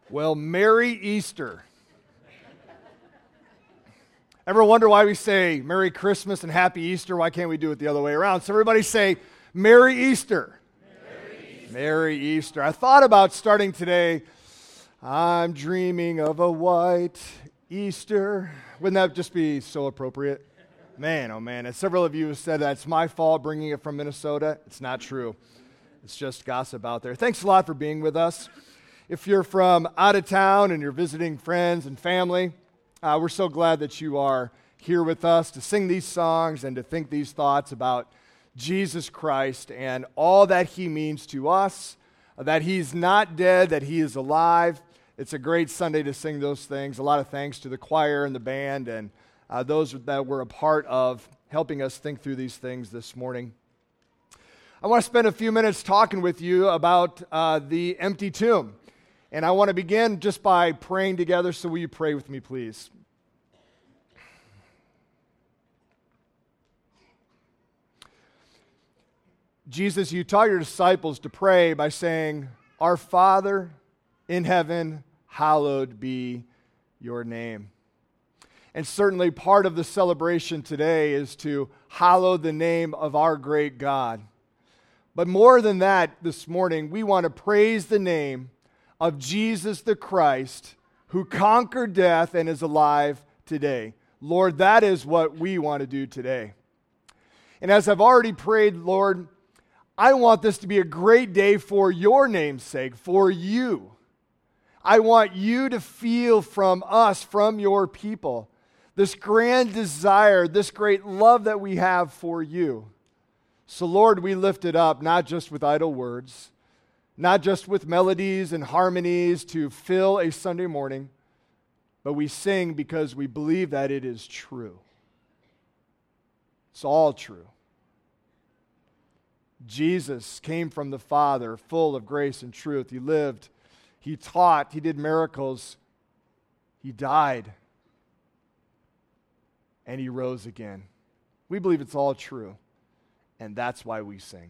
Well, Merry Easter. Ever wonder why we say Merry Christmas and Happy Easter? Why can't we do it the other way around? So everybody say Merry Easter. Merry Easter. Merry Easter. I thought about starting today, I'm dreaming of a white Easter. Wouldn't that just be so appropriate? Man, oh man. As several of you have said that it's my fault bringing it from Minnesota. It's not true. It's just gossip out there. Thanks a lot for being with us. If you're from out of town and you're visiting friends and family, we're so glad that you are here with us to sing these songs and to think these thoughts about Jesus Christ and all that he means to us, that he's not dead, that he is alive. It's a great Sunday to sing those things. A lot of thanks to the choir and the band and those that were a part of helping us think through these things this morning. I want to spend a few minutes talking with you about the empty tomb. And I want to begin just by praying together, so will you pray with me, please? Jesus, you taught your disciples to pray by saying, Our Father in heaven, hallowed be your name. And certainly part of the celebration today is to hallow the name of our great God. But more than that, this morning, we want to praise the name of Jesus the Christ, who conquered death and is alive today. Lord, that is what we want to do today. And as I've already prayed, Lord, I want this to be a great day for your name's sake, for you. I want you to feel from us, from your people, this grand desire, this great love that we have for you. So Lord, we lift it up, not just with idle words, not just with melodies and harmonies to fill a Sunday morning, but we sing because we believe that it is true. It's all true. Jesus came from the Father, full of grace and truth. He lived, he taught, he did miracles, he died, and he rose again. We believe it's all true, and that's why we sing.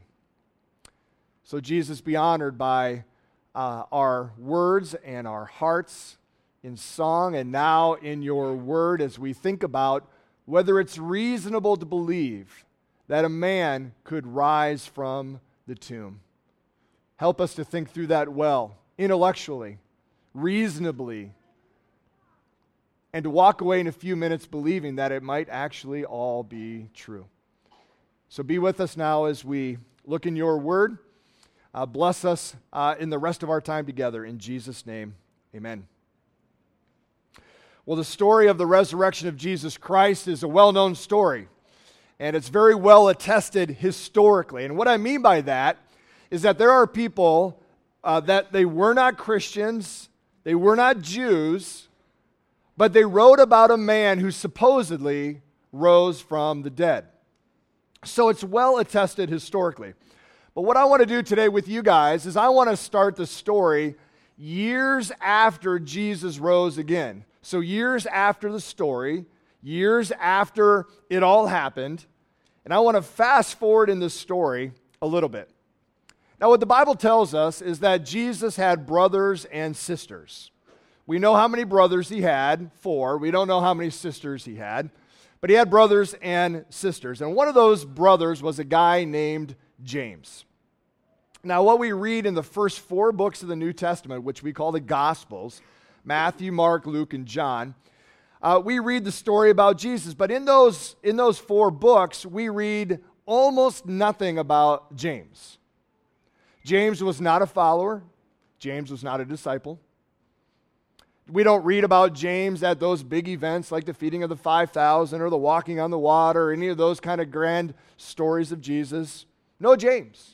So Jesus, be honored by our words and our hearts in song and now in your word as we think about whether it's reasonable to believe that a man could rise from the tomb. Help us to think through that well, intellectually, reasonably, and to walk away in a few minutes believing that it might actually all be true. So be with us now as we look in your word. Bless us in the rest of our time together. In Jesus' name, amen. Well, the story of the resurrection of Jesus Christ is a well-known story, and it's very well attested historically. And what I mean by that is that there are people that they were not Christians, they were not Jews, but they wrote about a man who supposedly rose from the dead. So it's well attested historically. But what I want to do today with you guys is I want to start the story years after Jesus rose again. So years after the story, years after it all happened, and I want to fast forward in this story a little bit. Now, what the Bible tells us is that Jesus had brothers and sisters. We know how many brothers he had, 4. We don't know how many sisters he had, but he had brothers and sisters. And one of those brothers was a guy named James. Now, what we read in the first 4 books of the New Testament, which we call the Gospels, Matthew, Mark, Luke, and John, we read the story about Jesus. But in those 4 books, we read almost nothing about James. James was not a follower. James was not a disciple. We don't read about James at those big events like the feeding of the 5,000 or the walking on the water or any of those kind of grand stories of Jesus. No James.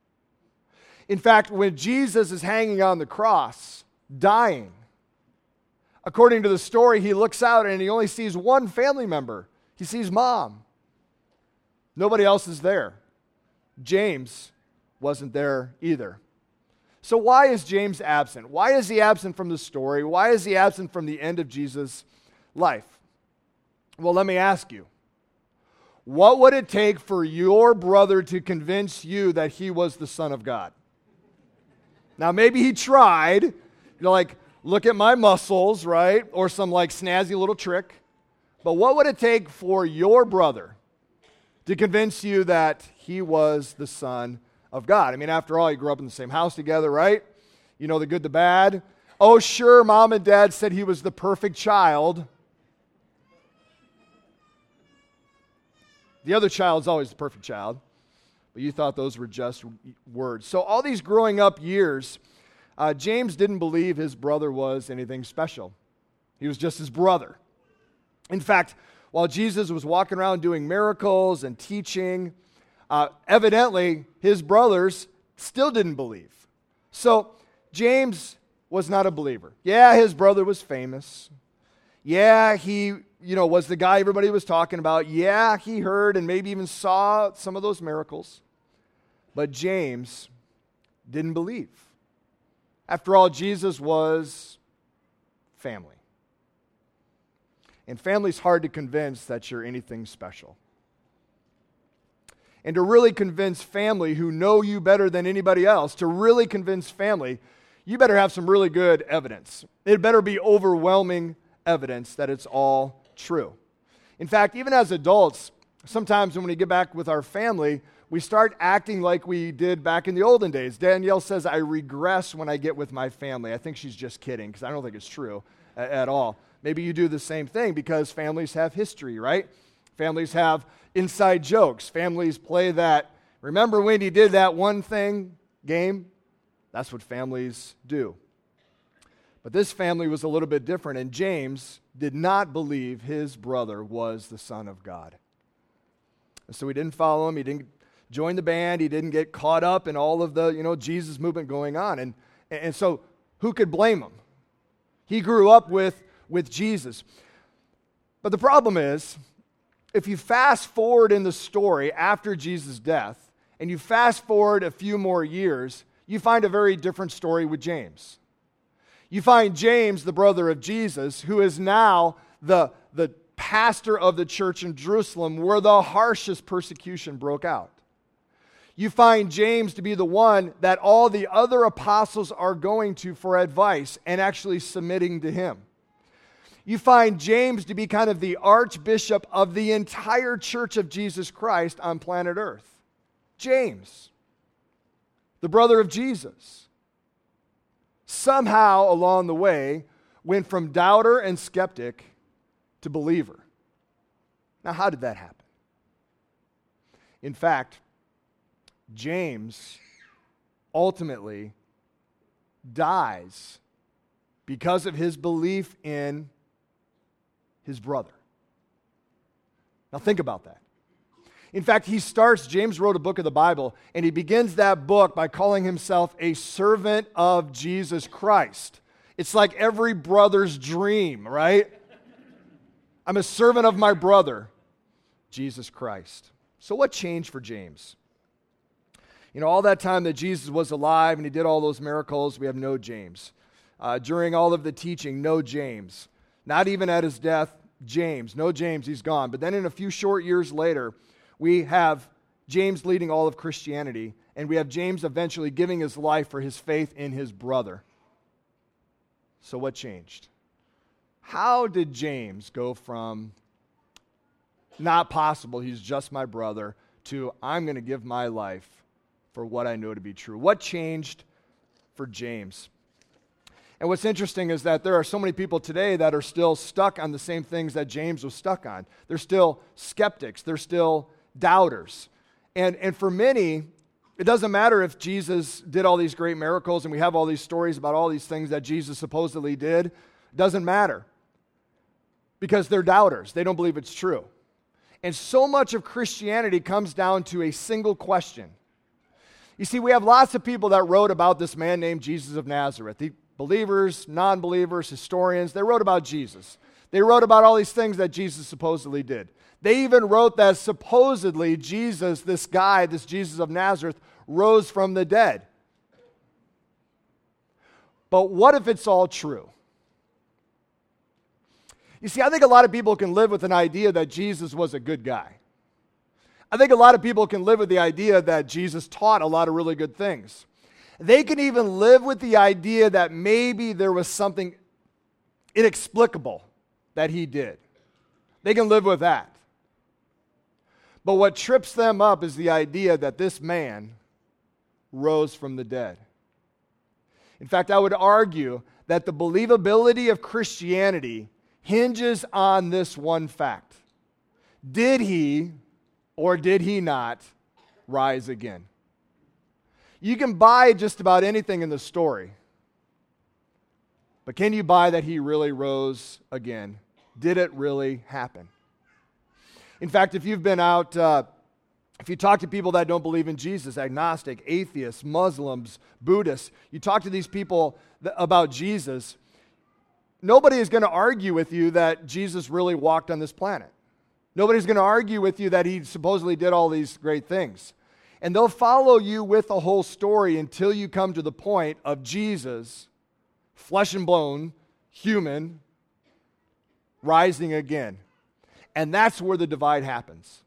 In fact, when Jesus is hanging on the cross, dying, according to the story, he looks out and he only sees one family member. He sees Mom. Nobody else is there. James wasn't there either. So why is James absent? Why is he absent from the story? Why is he absent from the end of Jesus' life? Well, let me ask you. What would it take for your brother to convince you that he was the Son of God? Now, maybe he tried. You're like, look at my muscles, right? Or some like snazzy little trick. But what would it take for your brother to convince you that he was the Son of God? I mean, after all, you grew up in the same house together, right? You know the good, the bad. Oh, sure, mom and dad said he was the perfect child. The other child's always the perfect child. But you thought those were just words. So all these growing up years, James didn't believe his brother was anything special. He was just his brother. In fact, while Jesus was walking around doing miracles and teaching, evidently his brothers still didn't believe. So James was not a believer. Yeah, his brother was famous. Yeah, he, was the guy everybody was talking about. Yeah, he heard and maybe even saw some of those miracles. But James didn't believe. After all, Jesus was family. And family's hard to convince that you're anything special. And to really convince family who know you better than anybody else, to really convince family, you better have some really good evidence. It better be overwhelming evidence that it's all true. In fact, even as adults, sometimes when we get back with our family, we start acting like we did back in the olden days. Danielle says, I regress when I get with my family. I think she's just kidding because I don't think it's true at all. Maybe you do the same thing because families have history, right? Families have inside jokes. Families play that, remember when he did that one thing game? That's what families do. But this family was a little bit different, and James did not believe his brother was the Son of God. And so he didn't follow him. He didn't join the band. He didn't get caught up in all of the, Jesus movement going on. And so who could blame him? He grew up with Jesus. But the problem is, if you fast forward in the story after Jesus' death, and you fast forward a few more years, you find a very different story with James. You find James, the brother of Jesus, who is now the pastor of the church in Jerusalem where the harshest persecution broke out. You find James to be the one that all the other apostles are going to for advice and actually submitting to him. You find James to be kind of the archbishop of the entire church of Jesus Christ on planet Earth. James, the brother of Jesus, somehow along the way went from doubter and skeptic to believer. Now, how did that happen? In fact, James ultimately dies because of his belief in his brother. Now think about that. In fact, James wrote a book of the Bible, and he begins that book by calling himself a servant of Jesus Christ. It's like every brother's dream, right? I'm a servant of my brother, Jesus Christ. So what changed for James? All that time that Jesus was alive and he did all those miracles, we have no James. During all of the teaching, no James. Not even at his death, James. No James, he's gone. But then in a few short years later, we have James leading all of Christianity, and we have James eventually giving his life for his faith in his brother. So what changed? How did James go from not possible, he's just my brother, to I'm going to give my life for what I know to be true? What changed for James? And what's interesting is that there are so many people today that are still stuck on the same things that James was stuck on. They're still skeptics. They're still doubters. And for many, it doesn't matter if Jesus did all these great miracles and we have all these stories about all these things that Jesus supposedly did. It doesn't matter because they're doubters. They don't believe it's true. And so much of Christianity comes down to a single question. You see, we have lots of people that wrote about this man named Jesus of Nazareth. The believers, non-believers, historians, they wrote about Jesus. They wrote about all these things that Jesus supposedly did. They even wrote that supposedly Jesus, this guy, this Jesus of Nazareth, rose from the dead. But what if it's all true? You see, I think a lot of people can live with an idea that Jesus was a good guy. I think a lot of people can live with the idea that Jesus taught a lot of really good things. They can even live with the idea that maybe there was something inexplicable that he did. They can live with that. But what trips them up is the idea that this man rose from the dead. In fact, I would argue that the believability of Christianity hinges on this one fact. Did he or did he not rise again? You can buy just about anything in the story, but can you buy that he really rose again? Did it really happen? In fact, if you've been out, if you talk to people that don't believe in Jesus, agnostic, atheists, Muslims, Buddhists, you talk to these people about Jesus, nobody is going to argue with you that Jesus really walked on this planet. Nobody's going to argue with you that he supposedly did all these great things. And they'll follow you with the whole story until you come to the point of Jesus, flesh and bone, human, rising again. And that's where the divide happens.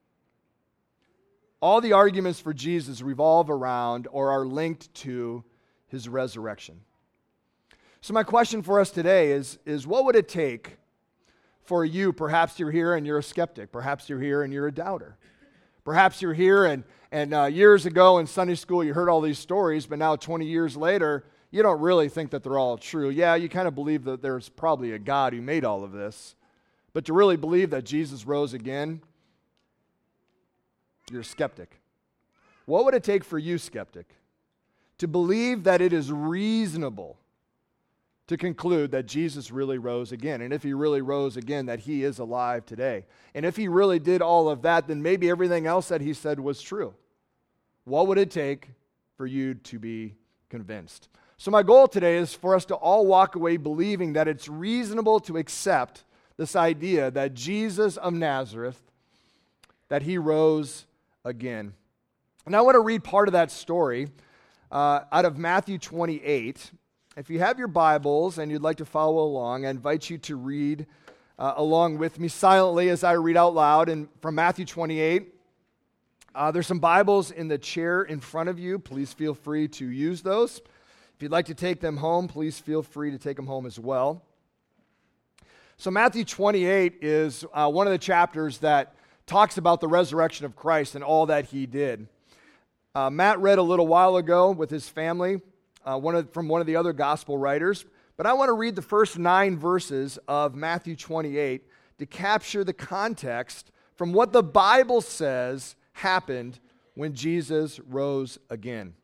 All the arguments for Jesus revolve around or are linked to his resurrection. So my question for us today is what would it take for you? Perhaps you're here and you're a skeptic. Perhaps you're here and you're a doubter. Perhaps you're here and years ago in Sunday school you heard all these stories, but now 20 years later, you don't really think that they're all true. Yeah, you kind of believe that there's probably a God who made all of this. But to really believe that Jesus rose again, you're a skeptic. What would it take for you, skeptic, to believe that it is reasonable to conclude that Jesus really rose again? And if he really rose again, that he is alive today. And if he really did all of that, then maybe everything else that he said was true. What would it take for you to be convinced? So my goal today is for us to all walk away believing that it's reasonable to accept this idea that Jesus of Nazareth, that he rose again. And I want to read part of that story out of Matthew 28. If you have your Bibles and you'd like to follow along, I invite you to read along with me silently as I read out loud. And from Matthew 28, there's some Bibles in the chair in front of you. Please feel free to use those. If you'd like to take them home, please feel free to take them home as well. So Matthew 28 is one of the chapters that talks about the resurrection of Christ and all that he did. Matt read a little while ago with his family from one of the other gospel writers, but I want to read the first 9 verses of Matthew 28 to capture the context from what the Bible says happened when Jesus rose again.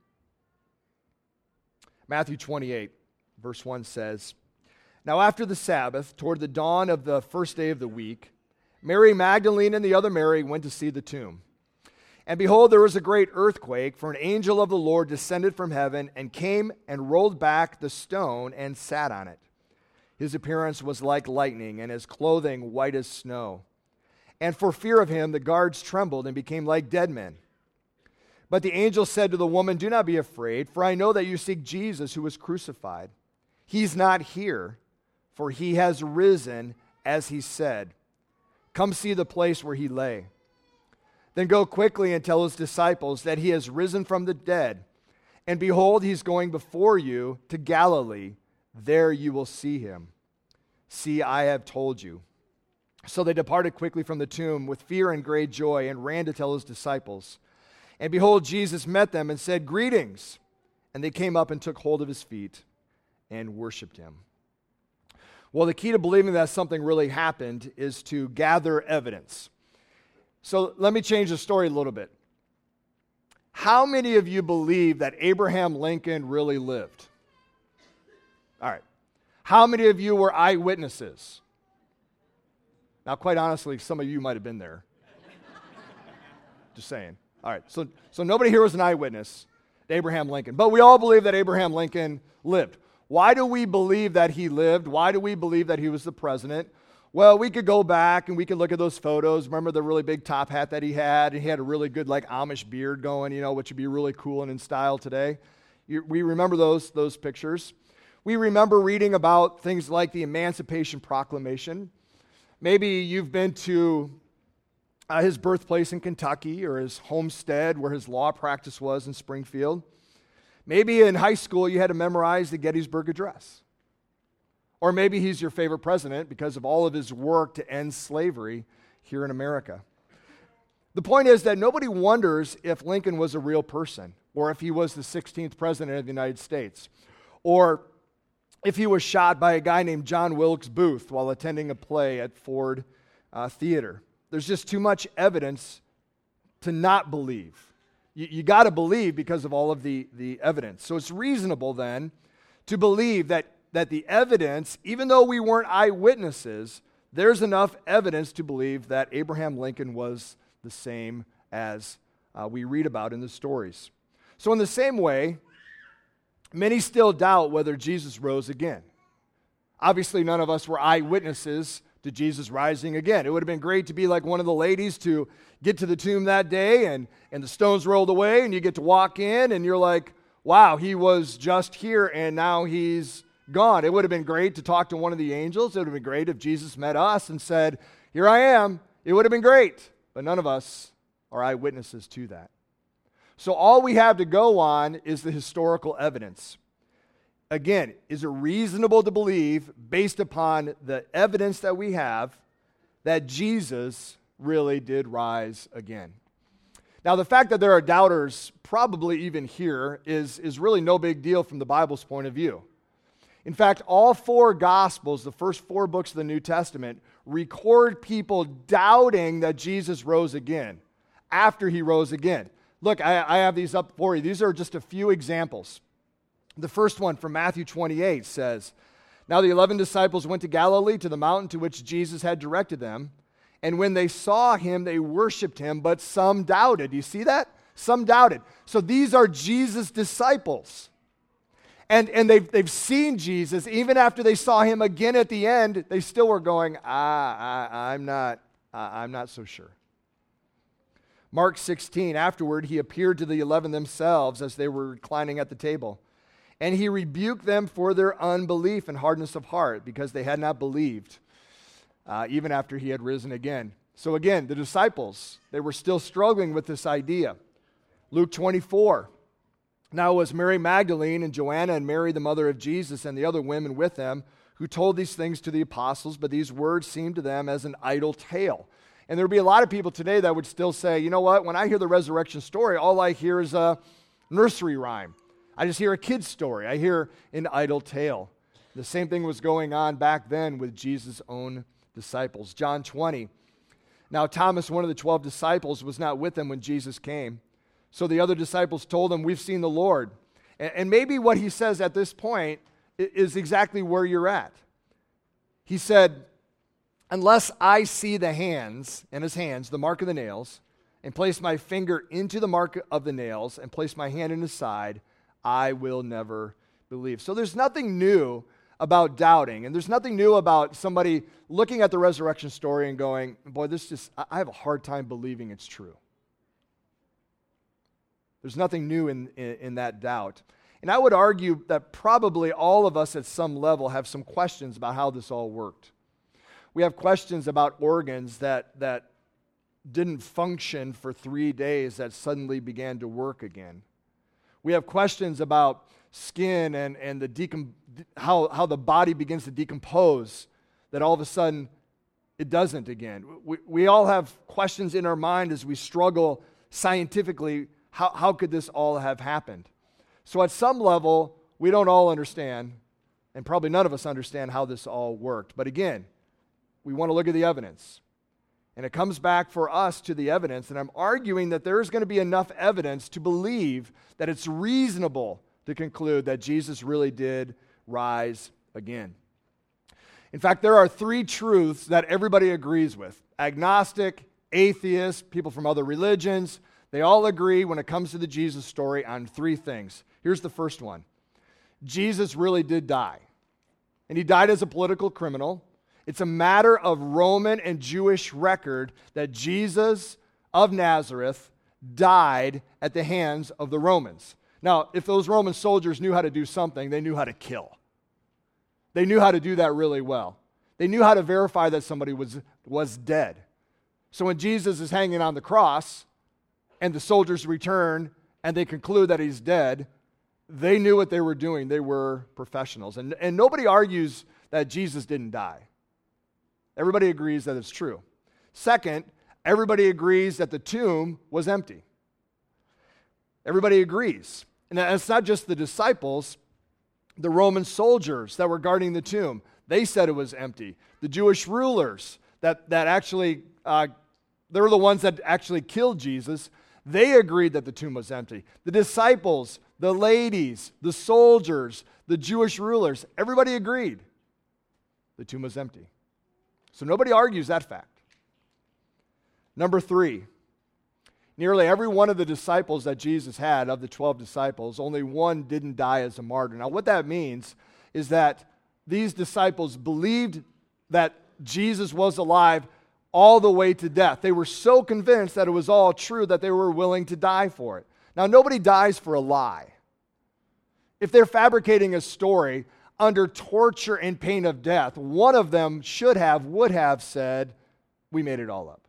Matthew 28, verse 1 says, "Now after the Sabbath, toward the dawn of the first day of the week, Mary Magdalene and the other Mary went to see the tomb. And behold, there was a great earthquake, for an angel of the Lord descended from heaven and came and rolled back the stone and sat on it. His appearance was like lightning, and his clothing white as snow. And for fear of him, the guards trembled and became like dead men. But the angel said to the woman, 'Do not be afraid, for I know that you seek Jesus who was crucified. He's not here, for he has risen, as he said. Come see the place where he lay. Then go quickly and tell his disciples that he has risen from the dead. And behold, he's going before you to Galilee. There you will see him. See, I have told you.' So they departed quickly from the tomb with fear and great joy and ran to tell his disciples. And behold, Jesus met them and said, 'Greetings.' And they came up and took hold of his feet and worshiped him." Well, the key to believing that something really happened is to gather evidence. So let me change the story a little bit. How many of you believe that Abraham Lincoln really lived? All right. How many of you were eyewitnesses? Now, quite honestly, some of you might have been there. Just saying. All right. So nobody here was an eyewitness to Abraham Lincoln. But we all believe that Abraham Lincoln lived. Why do we believe that he lived? Why do we believe that he was the president? Well, we could go back and we could look at those photos. Remember the really big top hat that he had? And he had a really good Amish beard going, which would be really cool and in style today. We remember those pictures. We remember reading about things like the Emancipation Proclamation. Maybe you've been to his birthplace in Kentucky or his homestead where his law practice was in Springfield. Maybe in high school you had to memorize the Gettysburg Address. Or maybe he's your favorite president because of all of his work to end slavery here in America. The point is that nobody wonders if Lincoln was a real person, or if he was the 16th president of the United States, or if he was shot by a guy named John Wilkes Booth while attending a play at Ford Theater. There's just too much evidence to not believe. You got to believe because of all of the evidence. So it's reasonable then to believe that the evidence, even though we weren't eyewitnesses, there's enough evidence to believe that Abraham Lincoln was the same as we read about in the stories. So in the same way, many still doubt whether Jesus rose again. Obviously, none of us were eyewitnesses to Jesus rising again. It would have been great to be like one of the ladies to get to the tomb that day and the stones rolled away and you get to walk in and you're like, wow, he was just here and now he's gone. It would have been great to talk to one of the angels. It would have been great if Jesus met us and said, here I am. It would have been great. But none of us are eyewitnesses to that. So all we have to go on is the historical evidence. Again, is it reasonable to believe, based upon the evidence that we have, that Jesus really did rise again? Now, the fact that there are doubters, probably even here, is really no big deal from the Bible's point of view. In fact, all four Gospels, the first four books of the New Testament, record people doubting that Jesus rose again, after he rose again. Look, I have these up for you. These are just a few examples. The first one from Matthew 28 says, Now the 11 disciples went to Galilee, to the mountain to which Jesus had directed them. And when they saw him, they worshiped him, but some doubted. Do you see that? Some doubted. So these are Jesus' disciples. And they've seen Jesus. Even after they saw him again at the end, they still were going, I'm not so sure. Mark 16, afterward, he appeared to the 11 themselves as they were reclining at the table. And he rebuked them for their unbelief and hardness of heart, because they had not believed, even after he had risen again. So again, the disciples, they were still struggling with this idea. Luke 24. Now it was Mary Magdalene and Joanna and Mary, the mother of Jesus, and the other women with them, who told these things to the apostles, but these words seemed to them as an idle tale. And there would be a lot of people today that would still say, you know what, when I hear the resurrection story, all I hear is a nursery rhyme. I just hear a kid's story. I hear an idle tale. The same thing was going on back then with Jesus' own disciples. John 20. Now Thomas, one of the 12 disciples, was not with them when Jesus came. So the other disciples told him, we've seen the Lord. And maybe what he says at this point is exactly where you're at. He said, unless I see the hands, in his hands, the mark of the nails, and place my finger into the mark of the nails, and place my hand in his side, I will never believe. So there's nothing new about doubting, and there's nothing new about somebody looking at the resurrection story and going, boy, I have a hard time believing it's true. There's nothing new in that doubt. And I would argue that probably all of us at some level have some questions about how this all worked. We have questions about organs that didn't function for 3 days that suddenly began to work again. We have questions about skin and how the body begins to decompose, that all of a sudden it doesn't again. We all have questions in our mind as we struggle scientifically. How could this all have happened? So at some level, we don't all understand, and probably none of us understand how this all worked. But again, we want to look at the evidence. And it comes back for us to the evidence, and I'm arguing that there's going to be enough evidence to believe that it's reasonable to conclude that Jesus really did rise again. In fact, there are 3 truths that everybody agrees with. Agnostic, atheist, people from other religions, they all agree when it comes to the Jesus story on 3 things. Here's the first one. Jesus really did die. And he died as a political criminal. It's a matter of Roman and Jewish record that Jesus of Nazareth died at the hands of the Romans. Now, if those Roman soldiers knew how to do something, they knew how to kill. They knew how to do that really well. They knew how to verify that somebody was dead. So when Jesus is hanging on the cross, and the soldiers return, and they conclude that he's dead, they knew what they were doing. They were professionals. And nobody argues that Jesus didn't die. Everybody agrees that it's true. Second, everybody agrees that the tomb was empty. Everybody agrees. And it's not just the disciples. The Roman soldiers that were guarding the tomb, they said it was empty. The Jewish rulers that actually, they were the ones that actually killed Jesus. They agreed that the tomb was empty. The disciples, the ladies, the soldiers, the Jewish rulers, everybody agreed the tomb was empty. So nobody argues that fact. Number 3, nearly every one of the disciples that Jesus had, of the 12 disciples, only one didn't die as a martyr. Now what that means is that these disciples believed that Jesus was alive all the way to death. They were so convinced that it was all true that they were willing to die for it. Now, nobody dies for a lie. If they're fabricating a story under torture and pain of death, one of them would have said, we made it all up.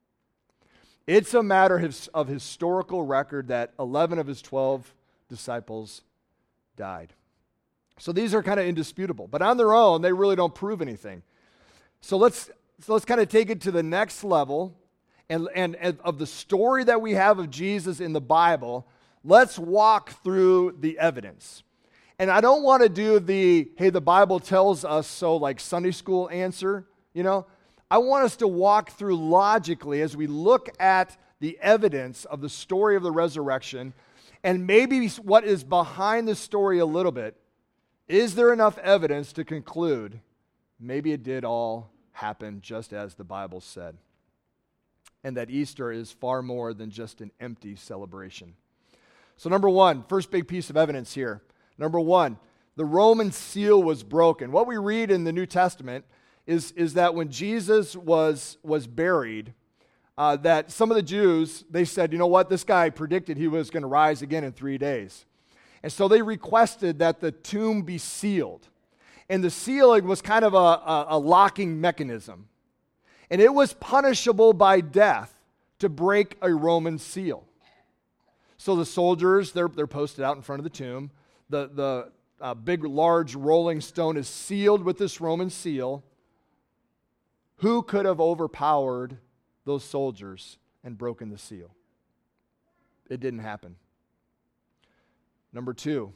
It's a matter of historical record that 11 of his 12 disciples died. So these are kind of indisputable. But on their own, they really don't prove anything. So let's kind of take it to the next level, and of the story that we have of Jesus in the Bible, let's walk through the evidence. And I don't want to do the Bible tells us so, like Sunday school answer, I want us to walk through logically as we look at the evidence of the story of the resurrection, and maybe what is behind the story a little bit. Is there enough evidence to conclude maybe it did all happen just as the Bible said, and that Easter is far more than just an empty celebration? So number 1, first big piece of evidence here. Number 1, the Roman seal was broken. What we read in the New Testament is that when Jesus was buried, that some of the Jews, they said, you know what, this guy predicted he was going to rise again in 3 days. And so they requested that the tomb be sealed. And the sealing was kind of a locking mechanism. And it was punishable by death to break a Roman seal. So the soldiers, they're posted out in front of the tomb. The big, large rolling stone is sealed with this Roman seal. Who could have overpowered those soldiers and broken the seal? It didn't happen. Number 2,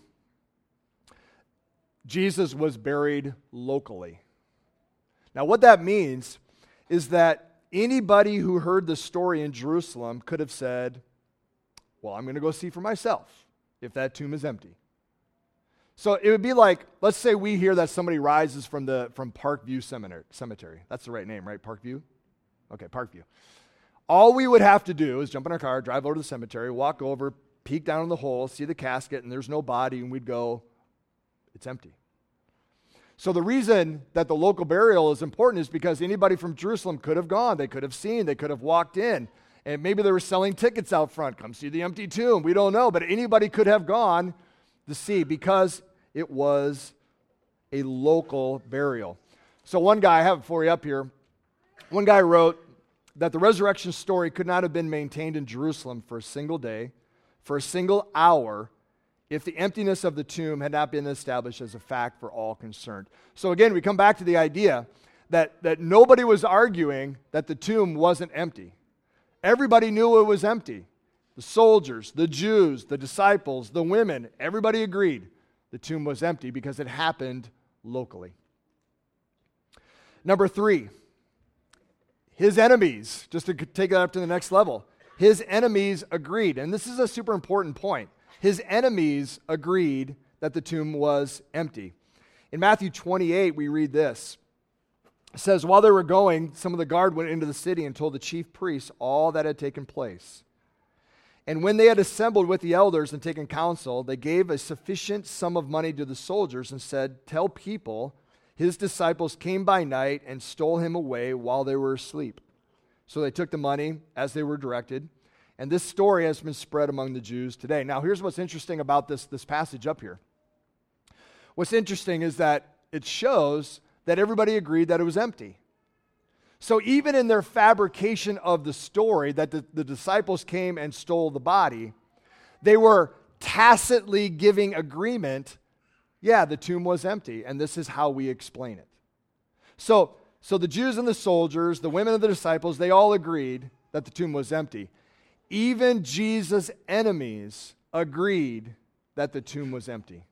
Jesus was buried locally. Now, what that means is that anybody who heard the story in Jerusalem could have said, well, I'm going to go see for myself if that tomb is empty. So it would be like, let's say we hear that somebody rises from Parkview Cemetery. That's the right name, right? Parkview? Okay, Parkview. All we would have to do is jump in our car, drive over to the cemetery, walk over, peek down in the hole, see the casket, and there's no body, and we'd go, it's empty. So the reason that the local burial is important is because anybody from Jerusalem could have gone. They could have seen. They could have walked in. And maybe they were selling tickets out front. Come see the empty tomb. We don't know. But anybody could have gone to see because it was a local burial. So one guy, I have it for you up here. One guy wrote that the resurrection story could not have been maintained in Jerusalem for a single day, for a single hour, if the emptiness of the tomb had not been established as a fact for all concerned. So again, we come back to the idea that nobody was arguing that the tomb wasn't empty. Everybody knew it was empty. The soldiers, the Jews, the disciples, the women, everybody agreed the tomb was empty because it happened locally. Number 3, his enemies, just to take that up to the next level, his enemies agreed, and this is a super important point. His enemies agreed that the tomb was empty. In Matthew 28, we read this. It says, while they were going, some of the guard went into the city and told the chief priests all that had taken place. And when they had assembled with the elders and taken counsel, they gave a sufficient sum of money to the soldiers and said, tell people his disciples came by night and stole him away while they were asleep. So they took the money as they were directed. And this story has been spread among the Jews today. Now, here's what's interesting about this passage up here. What's interesting is that it shows that everybody agreed that it was empty. So even in their fabrication of the story that the disciples came and stole the body, they were tacitly giving agreement, yeah, the tomb was empty, and this is how we explain it. So the Jews and the soldiers, the women and the disciples, they all agreed that the tomb was empty. Even Jesus' enemies agreed that the tomb was empty.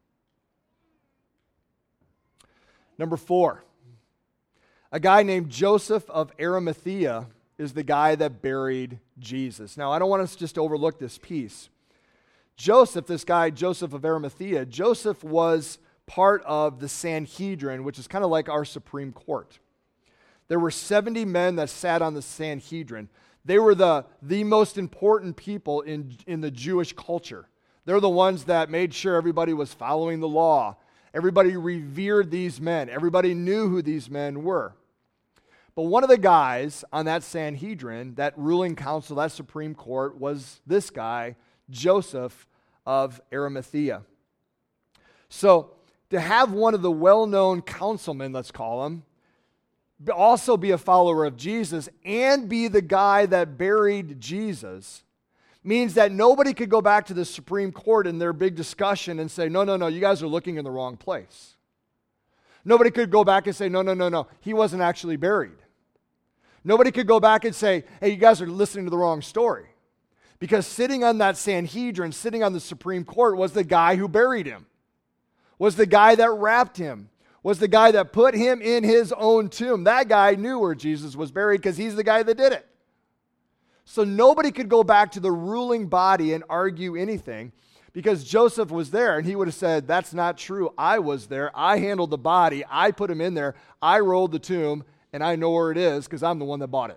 Number 4, a guy named Joseph of Arimathea is the guy that buried Jesus. Now, I don't want us just to overlook this piece. Joseph, this guy, Joseph of Arimathea, Joseph was part of the Sanhedrin, which is kind of like our Supreme Court. There were 70 men that sat on the Sanhedrin. They were the most important people in the Jewish culture. They're the ones that made sure everybody was following the law. Everybody revered these men. Everybody knew who these men were. But one of the guys on that Sanhedrin, that ruling council, that Supreme Court, was this guy, Joseph of Arimathea. So to have one of the well-known councilmen, let's call him, also be a follower of Jesus and be the guy that buried Jesus means that nobody could go back to the Supreme Court in their big discussion and say, no, you guys are looking in the wrong place. Nobody could go back and say, no, he wasn't actually buried. Nobody could go back and say, hey, you guys are listening to the wrong story. Because sitting on that Sanhedrin, sitting on the Supreme Court, was the guy who buried him, was the guy that wrapped him, was the guy that put him in his own tomb. That guy knew where Jesus was buried because he's the guy that did it. So nobody could go back to the ruling body and argue anything because Joseph was there and he would have said, that's not true. I was there. I handled the body. I put him in there. I rolled the tomb and I know where it is because I'm the one that bought it.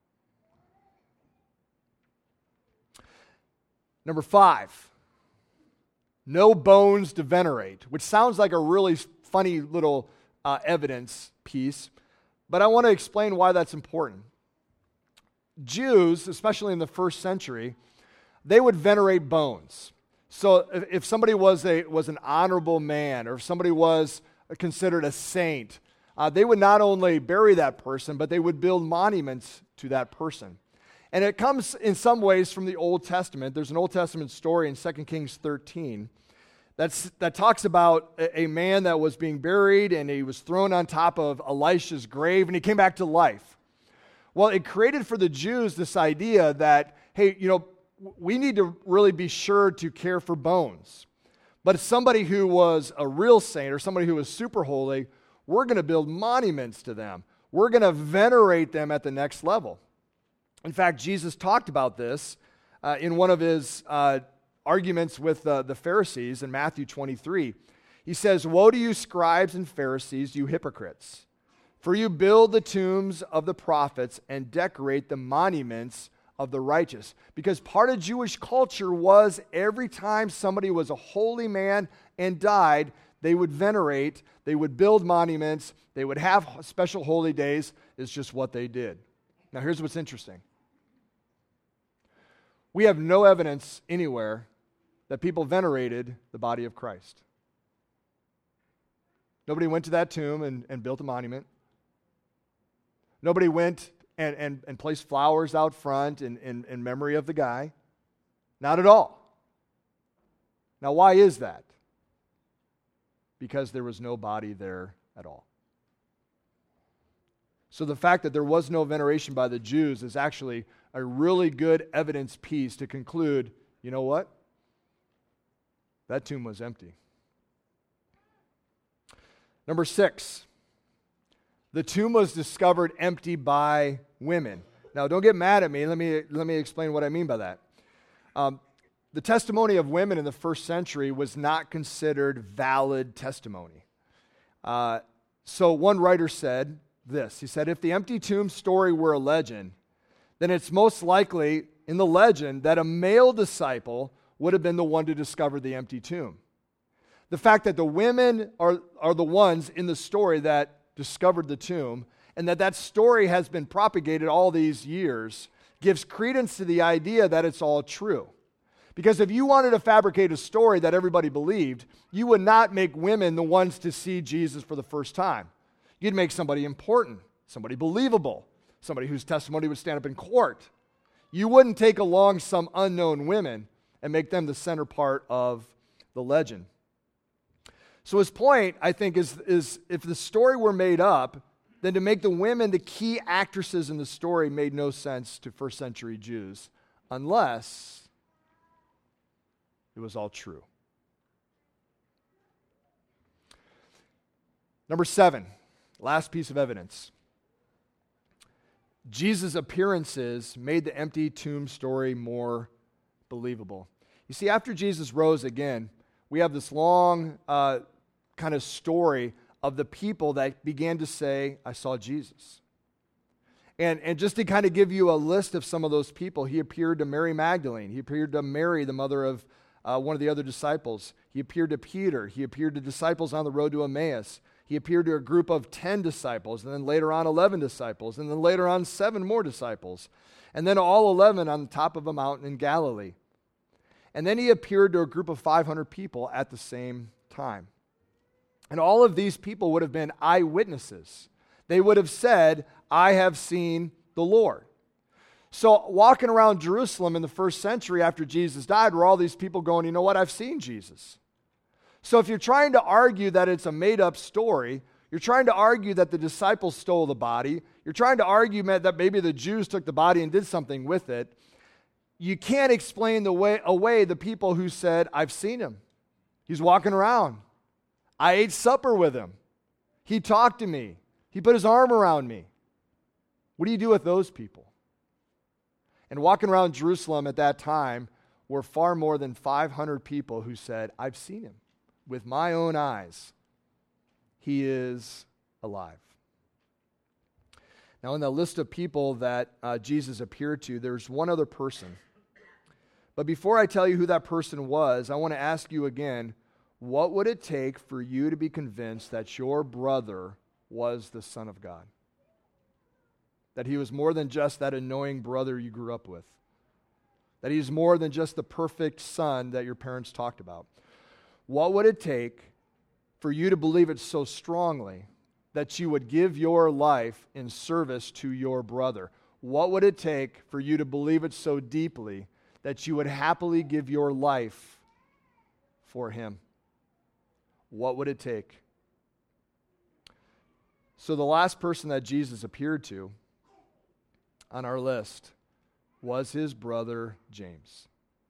Number 5, no bones to venerate, which sounds like a really funny little evidence piece, but I want to explain why that's important. Jews, especially in the first century, they would venerate bones. So if somebody was an honorable man or if somebody was considered a saint, they would not only bury that person, but they would build monuments to that person. And it comes in some ways from the Old Testament. There's an Old Testament story in 2 Kings 13 that talks about a man that was being buried and he was thrown on top of Elisha's grave and he came back to life. Well, it created for the Jews this idea that, hey, we need to really be sure to care for bones. But if somebody who was a real saint or somebody who was super holy, we're going to build monuments to them. We're going to venerate them at the next level. In fact, Jesus talked about this in one of his arguments with the Pharisees in Matthew 23. He says, "Woe to you, scribes and Pharisees, you hypocrites! For you build the tombs of the prophets and decorate the monuments of the righteous." Because part of Jewish culture was every time somebody was a holy man and died, they would venerate, they would build monuments, they would have special holy days. It's just what they did. Now here's what's interesting. We have no evidence anywhere that people venerated the body of Christ. Nobody went to that tomb and built a monument. Nobody went and placed flowers out front in memory of the guy. Not at all. Now, why is that? Because there was no body there at all. So the fact that there was no veneration by the Jews is actually a really good evidence piece to conclude, you know what? That tomb was empty. Number 6. The tomb was discovered empty by women. Now, don't get mad at me. Let me explain what I mean by that. The testimony of women in the first century was not considered valid testimony. So one writer said this. He said, if the empty tomb story were a legend, then it's most likely in the legend that a male disciple would have been the one to discover the empty tomb. The fact that the women are the ones in the story that discovered the tomb, and that story has been propagated all these years, gives credence to the idea that it's all true. Because if you wanted to fabricate a story that everybody believed, you would not make women the ones to see Jesus for the first time. You'd make somebody important, somebody believable, somebody whose testimony would stand up in court. You wouldn't take along some unknown women and make them the center part of the legend. So his point, I think, is if the story were made up, then to make the women the key actresses in the story made no sense to first century Jews, unless it was all true. Number 7, last piece of evidence. Jesus' appearances made the empty tomb story more believable. You see, after Jesus rose again, we have this long kind of story of the people that began to say, I saw Jesus. And just to kind of give you a list of some of those people, he appeared to Mary Magdalene. He appeared to Mary, the mother of one of the other disciples. He appeared to Peter. He appeared to disciples on the road to Emmaus. He appeared to a group of 10 disciples, and then later on 11 disciples, and then later on 7 more disciples, and then all 11 on the top of a mountain in Galilee. And then he appeared to a group of 500 people at the same time. And all of these people would have been eyewitnesses. They would have said, I have seen the Lord. So walking around Jerusalem in the first century after Jesus died were all these people going, you know what, I've seen Jesus. So if you're trying to argue that it's a made-up story, you're trying to argue that the disciples stole the body, you're trying to argue that maybe the Jews took the body and did something with it, you can't explain away the people who said, I've seen him. He's walking around. I ate supper with him. He talked to me. He put his arm around me. What do you do with those people? And walking around Jerusalem at that time were far more than 500 people who said, I've seen him with my own eyes. He is alive. Now, in the list of people that Jesus appeared to, there's one other person. But before I tell you who that person was, I want to ask you again, what would it take for you to be convinced that your brother was the Son of God? That he was more than just that annoying brother you grew up with? That he's more than just the perfect son that your parents talked about? What would it take for you to believe it so strongly that you would give your life in service to your brother? What would it take for you to believe it so deeply that you would happily give your life for him? What would it take? So the last person that Jesus appeared to on our list was his brother James.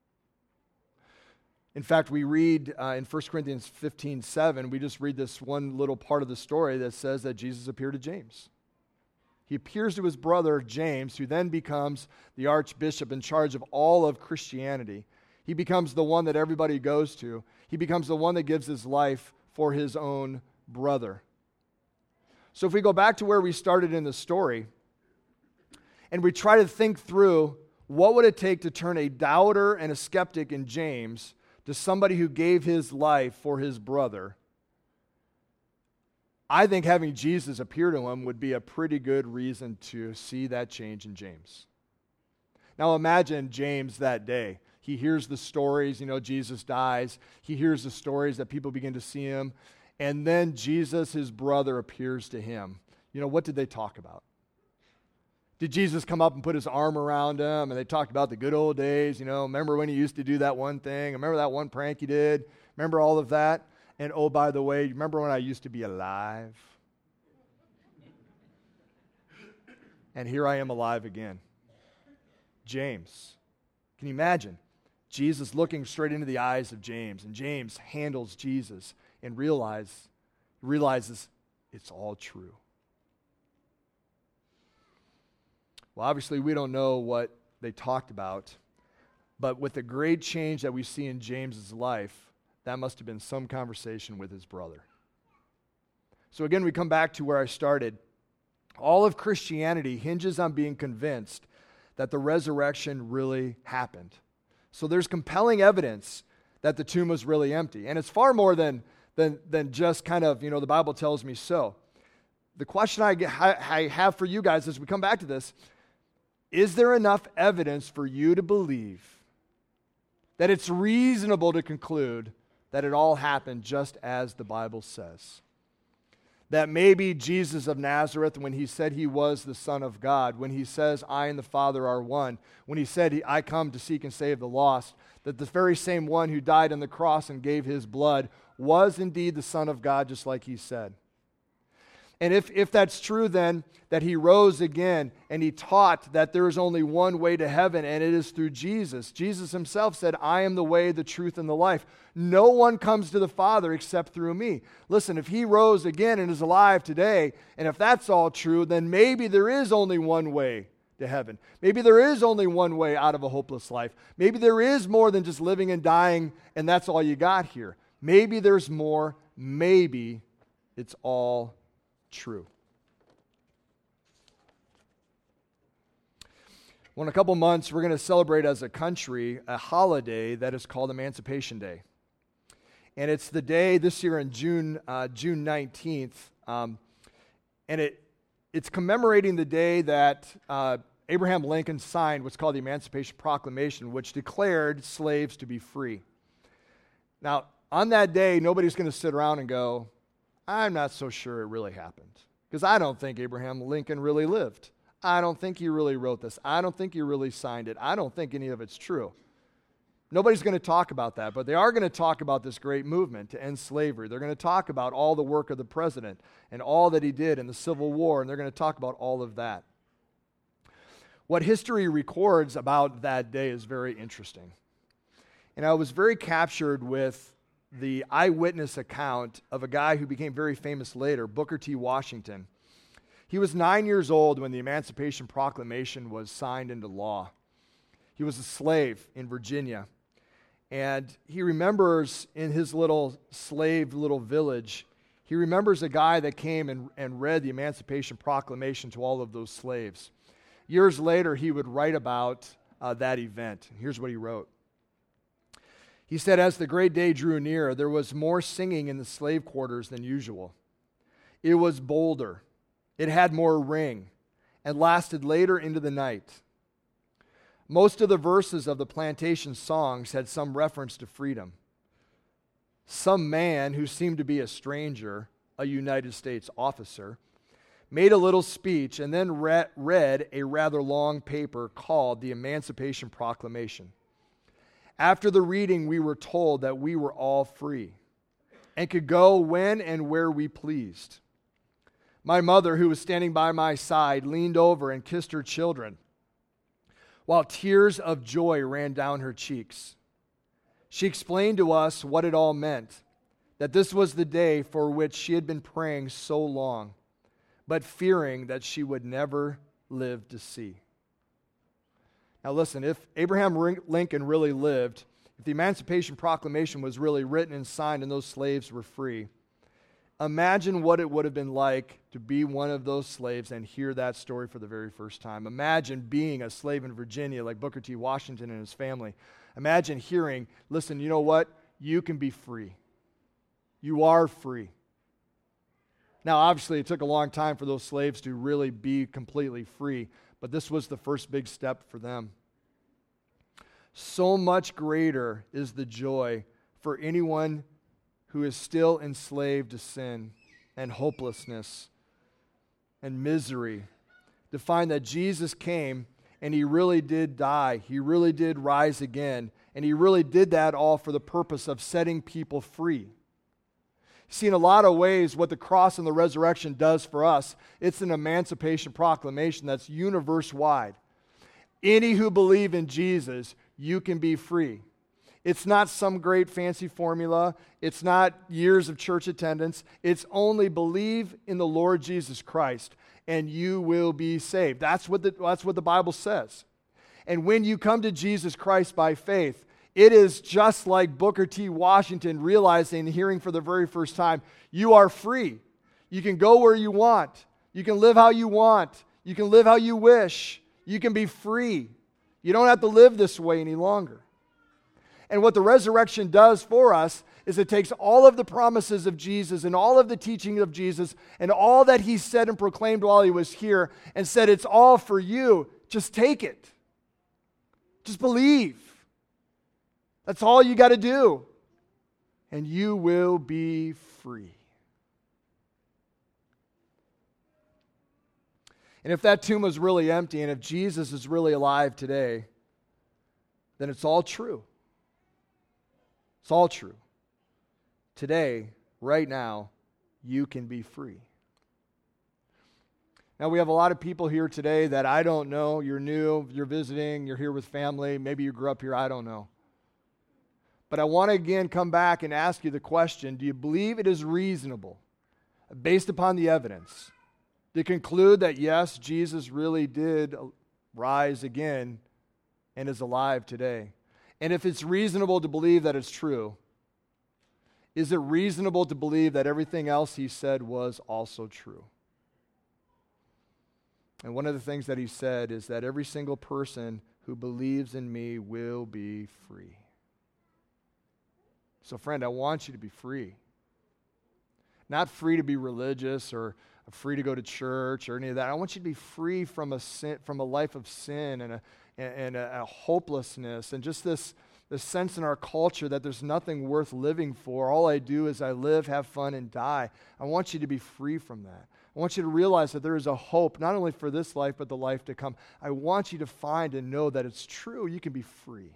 In fact, we read in 1 Corinthians 15:7, we just read this one little part of the story that says that Jesus appeared to James. He appears to his brother James, who then becomes the archbishop in charge of all of Christianity. He becomes the one that everybody goes to. He becomes the one that gives his life for his own brother. So if we go back to where we started in the story, and we try to think through what would it take to turn a doubter and a skeptic in James to somebody who gave his life for his brother, I think having Jesus appear to him would be a pretty good reason to see that change in James. Now imagine James that day. He hears the stories, Jesus dies. He hears the stories that people begin to see him. And then Jesus, his brother, appears to him. What did they talk about? Did Jesus come up and put his arm around him and they talked about the good old days? Remember when he used to do that one thing? Remember that one prank he did? Remember all of that? And oh, by the way, remember when I used to be alive? And here I am alive again. James. Can you imagine? Jesus looking straight into the eyes of James, and James handles Jesus and realizes it's all true. Well, obviously, we don't know what they talked about, but with the great change that we see in James's life, that must have been some conversation with his brother. So again, we come back to where I started. All of Christianity hinges on being convinced that the resurrection really happened. So there's compelling evidence that the tomb was really empty. And it's far more than just kind of, the Bible tells me so. The question I have for you guys as we come back to this, is there enough evidence for you to believe that it's reasonable to conclude that it all happened just as the Bible says? That maybe Jesus of Nazareth, when he said he was the Son of God, when he says, I and the Father are one, when he said, I come to seek and save the lost, that the very same one who died on the cross and gave his blood was indeed the Son of God, just like he said. And if that's true, then that he rose again and he taught that there is only one way to heaven, and it is through Jesus. Jesus himself said, I am the way, the truth, and the life. No one comes to the Father except through me. Listen, if he rose again and is alive today, and if that's all true, then maybe there is only one way to heaven. Maybe there is only one way out of a hopeless life. Maybe there is more than just living and dying, and that's all you got here. Maybe there's more. Maybe it's all true. Well, in a couple months, we're going to celebrate as a country a holiday that is called Emancipation Day. And it's the day this year in June 19th. And it's commemorating the day that Abraham Lincoln signed what's called the Emancipation Proclamation, which declared slaves to be free. Now, on that day, nobody's going to sit around and go, I'm not so sure it really happened, because I don't think Abraham Lincoln really lived. I don't think he really wrote this. I don't think he really signed it. I don't think any of it's true. Nobody's going to talk about that, but they are going to talk about this great movement to end slavery. They're going to talk about all the work of the president and all that he did in the Civil War, and they're going to talk about all of that. What history records about that day is very interesting. And I was very captured with the eyewitness account of a guy who became very famous later, Booker T. Washington. He was 9 years old when the Emancipation Proclamation was signed into law. He was a slave in Virginia. And he remembers in his little village, he remembers a guy that came and read the Emancipation Proclamation to all of those slaves. Years later, he would write about that event. Here's what he wrote. He said, as the great day drew near, there was more singing in the slave quarters than usual. It was bolder. It had more ring and lasted later into the night. Most of the verses of the plantation songs had some reference to freedom. Some man who seemed to be a stranger, a United States officer, made a little speech and then read a rather long paper called the Emancipation Proclamation. After the reading, we were told that we were all free and could go when and where we pleased. My mother, who was standing by my side, leaned over and kissed her children, while tears of joy ran down her cheeks. She explained to us what it all meant, that this was the day for which she had been praying so long, but fearing that she would never live to see. Now listen, if Abraham Lincoln really lived, if the Emancipation Proclamation was really written and signed and those slaves were free, imagine what it would have been like to be one of those slaves and hear that story for the very first time. Imagine being a slave in Virginia like Booker T. Washington and his family. Imagine hearing, listen, you know what? You can be free. You are free. Now, obviously, it took a long time for those slaves to really be completely free, but this was the first big step for them. So much greater is the joy for anyone who is still enslaved to sin and hopelessness and misery to find that Jesus came and he really did die. He really did rise again. And he really did that all for the purpose of setting people free. See, in a lot of ways, what the cross and the resurrection does for us, it's an emancipation proclamation that's universe-wide. Any who believe in Jesus, you can be free. It's not some great fancy formula. It's not years of church attendance. It's only believe in the Lord Jesus Christ, and you will be saved. That's what the Bible says. And when you come to Jesus Christ by faith, it is just like Booker T. Washington realizing and hearing for the very first time, you are free. You can go where you want. You can live how you want. You can live how you wish. You can be free. You don't have to live this way any longer. And what the resurrection does for us is it takes all of the promises of Jesus and all of the teaching of Jesus and all that he said and proclaimed while he was here and said, it's all for you. Just take it. Just believe. That's all you got to do. And you will be free. And if that tomb was really empty, and if Jesus is really alive today, then it's all true. It's all true. Today, right now, you can be free. Now, we have a lot of people here today that I don't know. You're new, you're visiting, you're here with family. Maybe you grew up here, I don't know. But I want to again come back and ask you the question, do you believe it is reasonable, based upon the evidence, to conclude that yes, Jesus really did rise again and is alive today? And if it's reasonable to believe that it's true, is it reasonable to believe that everything else he said was also true? And one of the things that he said is that every single person who believes in me will be free. So friend, I want you to be free. Not free to be religious or free to go to church or any of that. I want you to be free from a life of sin and a hopelessness and just this sense in our culture that there's nothing worth living for. All I do is I live, have fun, and die. I want you to be free from that. I want you to realize that there is a hope, not only for this life, but the life to come. I want you to find and know that it's true. You can be free.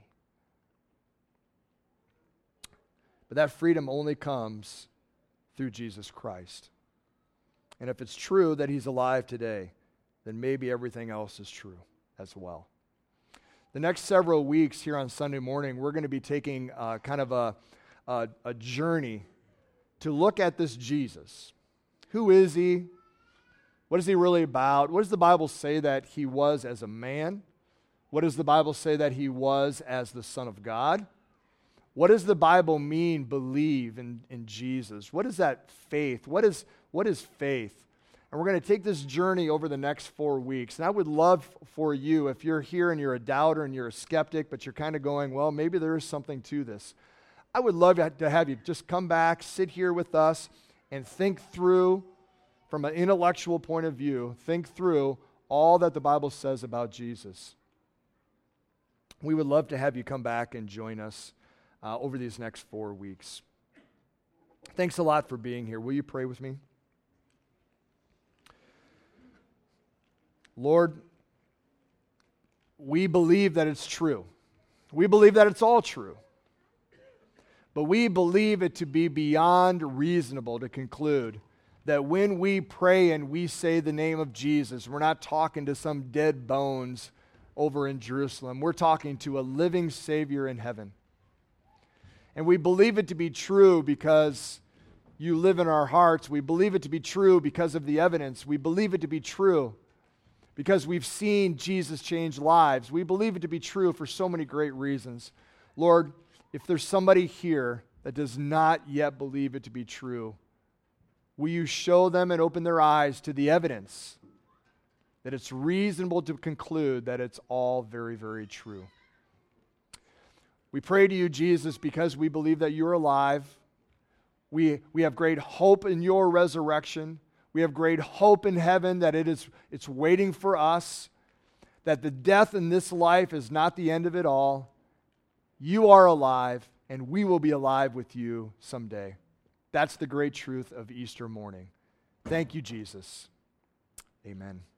But that freedom only comes through Jesus Christ. And if it's true that he's alive today, then maybe everything else is true as well. The next several weeks here on Sunday morning, we're going to be taking kind of a journey to look at this Jesus. Who is he? What is he really about? What does the Bible say that he was as a man? What does the Bible say that he was as the Son of God? What does the Bible mean, believe in Jesus? What is that faith? What is faith? And we're going to take this journey over the next 4 weeks. And I would love for you, if you're here and you're a doubter and you're a skeptic, but you're kind of going, well, maybe there is something to this. I would love to have you just come back, sit here with us, and think through, from an intellectual point of view, think through all that the Bible says about Jesus. We would love to have you come back and join us over these next 4 weeks. Thanks a lot for being here. Will you pray with me? Lord, we believe that it's true. We believe that it's all true. But we believe it to be beyond reasonable to conclude that when we pray and we say the name of Jesus, we're not talking to some dead bones over in Jerusalem. We're talking to a living Savior in heaven. And we believe it to be true because you live in our hearts. We believe it to be true because of the evidence. We believe it to be true because we've seen Jesus change lives. We believe it to be true for so many great reasons. Lord, if there's somebody here that does not yet believe it to be true, will you show them and open their eyes to the evidence that it's reasonable to conclude that it's all very, very true. We pray to you, Jesus, because we believe that you're alive. We have great hope in your resurrection. We have great hope in heaven that it's waiting for us, that the death in this life is not the end of it all. You are alive, and we will be alive with you someday. That's the great truth of Easter morning. Thank you, Jesus. Amen.